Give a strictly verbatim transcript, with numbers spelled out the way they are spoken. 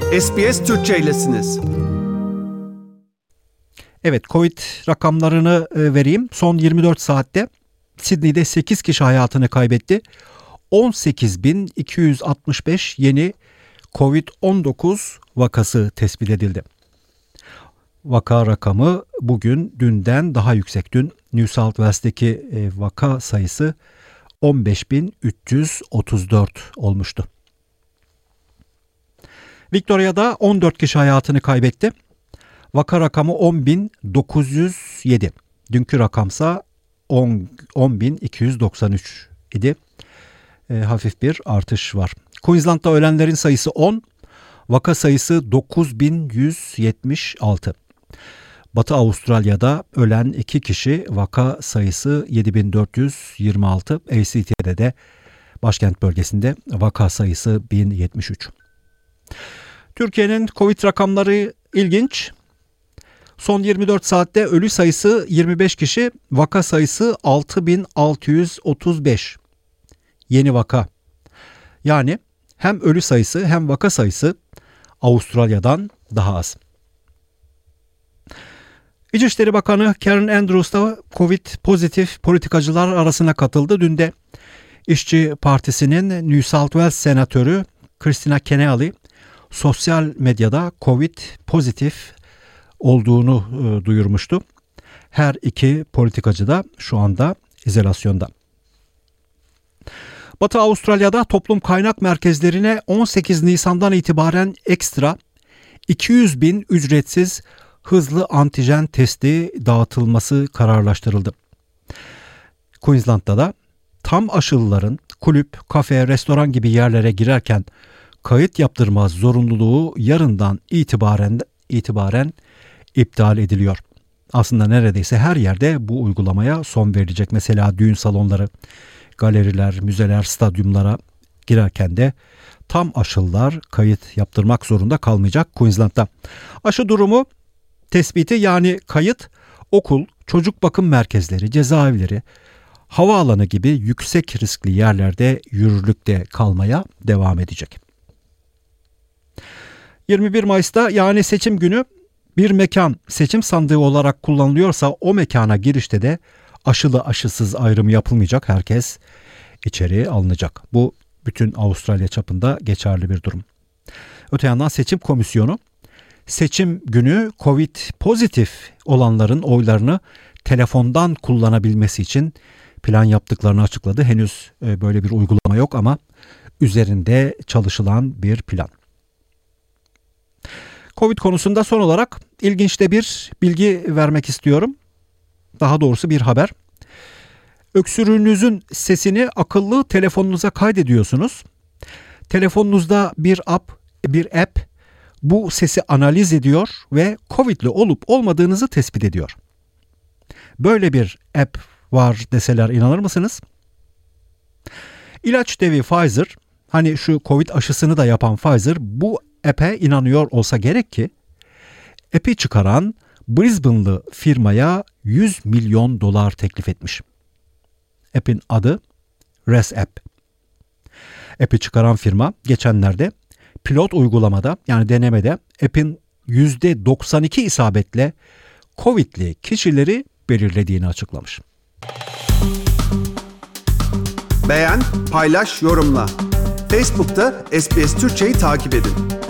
S B S Türkçe'ylesiniz. Evet, Covid rakamlarını vereyim. Son yirmi dört saatte Sydney'de sekiz kişi hayatını kaybetti. on sekiz bin iki yüz altmış beş yeni kovid on dokuz vakası tespit edildi. Vaka rakamı bugün dünden daha yüksek. Dün New South Wales'teki vaka sayısı on beş bin üç yüz otuz dört olmuştu. Victoria'da on dört kişi hayatını kaybetti. Vaka rakamı on bin dokuz yüz yedi. Dünkü rakamsa on bin iki yüz doksan üç idi. E, hafif bir artış var. Queensland'da ölenlerin sayısı on, vaka sayısı dokuz bin yüz yetmiş altı. Batı Avustralya'da ölen iki kişi, vaka sayısı yedi bin dört yüz yirmi altı. A C T'de de başkent bölgesinde vaka sayısı bin yetmiş üç. Türkiye'nin Covid rakamları ilginç. Son yirmi dört saatte ölü sayısı yirmi beş kişi, vaka sayısı altı bin altı yüz otuz beş. Yeni vaka. Yani hem ölü sayısı hem vaka sayısı Avustralya'dan daha az. İçişleri Bakanı Karen Andrews da Covid pozitif politikacılar arasına katıldı. Dün de İşçi Partisi'nin New South Wales senatörü Christina Kenneally sosyal medyada Covid pozitif olduğunu e, duyurmuştu. Her iki politikacı da şu anda izolasyonda. Batı Avustralya'da toplum kaynak merkezlerine on sekiz Nisan'dan itibaren ekstra iki yüz bin ücretsiz hızlı antijen testi dağıtılması kararlaştırıldı. Queensland'da da tam aşılıların kulüp, kafe, restoran gibi yerlere girerken kayıt yaptırma zorunluluğu yarından itibaren itibaren iptal ediliyor. Aslında neredeyse her yerde bu uygulamaya son verilecek. Mesela düğün salonları, galeriler, müzeler, stadyumlara girerken de tam aşılılar kayıt yaptırmak zorunda kalmayacak Queensland'da. Aşı durumu tespiti yani kayıt okul, çocuk bakım merkezleri, cezaevleri, havaalanı gibi yüksek riskli yerlerde yürürlükte kalmaya devam edecek. yirmi bir Mayıs'ta yani seçim günü bir mekan seçim sandığı olarak kullanılıyorsa o mekana girişte de aşılı aşısız ayrımı yapılmayacak. Herkes içeri alınacak. Bu bütün Avustralya çapında geçerli bir durum. Öte yandan seçim komisyonu seçim günü Covid pozitif olanların oylarını telefondan kullanabilmesi için plan yaptıklarını açıkladı. Henüz böyle bir uygulama yok ama üzerinde çalışılan bir plan. Covid konusunda son olarak ilginç de bir bilgi vermek istiyorum. Daha doğrusu bir haber. Öksürüğünüzün sesini akıllı telefonunuza kaydediyorsunuz. Telefonunuzda bir app, bir app bu sesi analiz ediyor ve Covid'li olup olmadığınızı tespit ediyor. Böyle bir app var deseler inanır mısınız? İlaç devi Pfizer, hani şu Covid aşısını da yapan Pfizer bu app'e inanıyor olsa gerek ki app'i çıkaran Brisbane'lı firmaya yüz milyon dolar teklif etmiş. App'in adı ResApp. App'i çıkaran firma geçenlerde pilot uygulamada yani denemede app'in yüzde doksan iki isabetle Covid'li kişileri belirlediğini açıklamış. Beğen, paylaş, yorumla. Facebook'ta S B S Türkçe'yi takip edin.